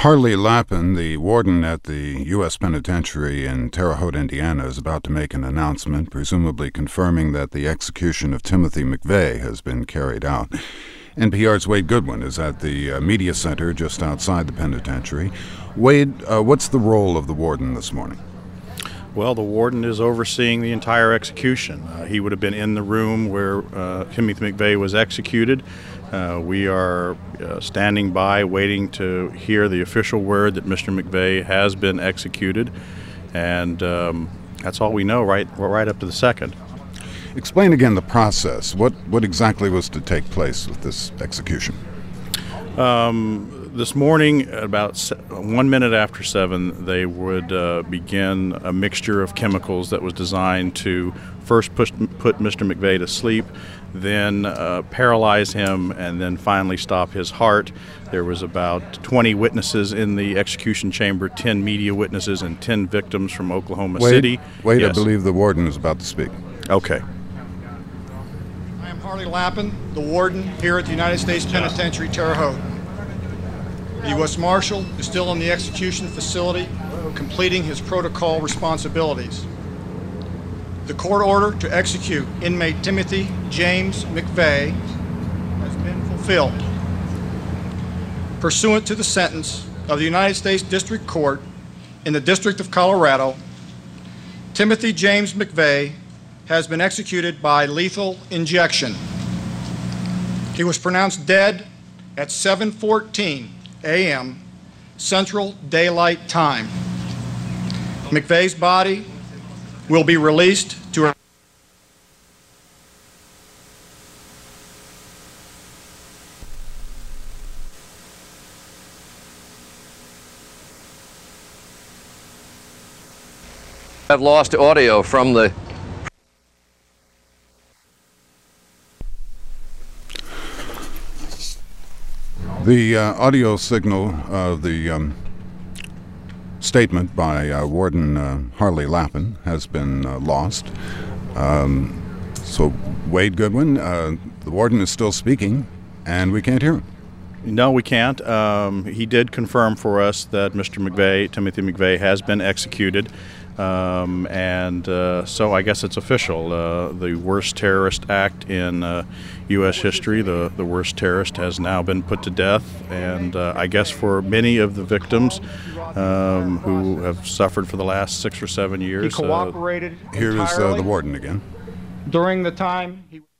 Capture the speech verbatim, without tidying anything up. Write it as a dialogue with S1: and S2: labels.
S1: Harley Lappin, the warden at the U S Penitentiary in Terre Haute, Indiana, is about to make an announcement, presumably confirming that the execution of Timothy McVeigh has been carried out. N P R's Wade Goodwin is at the uh, media center just outside the penitentiary. Wade, uh, what's the role of the warden this morning?
S2: Well, the warden is overseeing the entire execution. Uh, he would have been in the room where uh, Timothy McVeigh was executed. Uh, we are uh, standing by waiting to hear the official word that Mister McVeigh has been executed, and um, that's all we know right, right up to the second.
S1: Explain again the process. What, what exactly was to take place with this execution?
S2: Um, this morning, at about one minute after seven, they would uh, begin a mixture of chemicals that was designed to first push, put Mister McVeigh to sleep, then uh, paralyze him, and then finally stop his heart. There was about twenty witnesses in the execution chamber, ten media witnesses, and ten victims from Oklahoma
S1: Wade,
S2: City.
S1: Wade,
S2: Yes.
S1: I believe the warden is about to speak.
S2: Okay.
S3: I am Harley Lappin, the warden here at the United States Penitentiary, Terre Haute. The U S Marshal is still in the execution facility, completing his protocol responsibilities. The court order to execute inmate Timothy James McVeigh has been fulfilled. Pursuant to the sentence of the United States District Court in the District of Colorado, Timothy James McVeigh has been executed by lethal injection. He was pronounced dead at seven fourteen a m Central Daylight Time. McVeigh's body will be released to a
S4: I've lost audio from the
S1: The uh, audio signal of the um, statement by uh, Warden uh, Harley Lappin has been uh, lost. Um, so, Wade Goodwin, uh, the warden is still speaking, and we can't hear him.
S2: No, we can't. Um, he did confirm for us that Mister McVeigh, Timothy McVeigh, has been executed. Um, and uh, so I guess it's official. Uh, the worst terrorist act in uh, U S history, the, the worst terrorist, has now been put to death. And uh, I guess for many of the victims um, who have suffered for the last six or seven years.
S3: He cooperated
S1: uh, Here is uh, the warden again.
S3: during the time he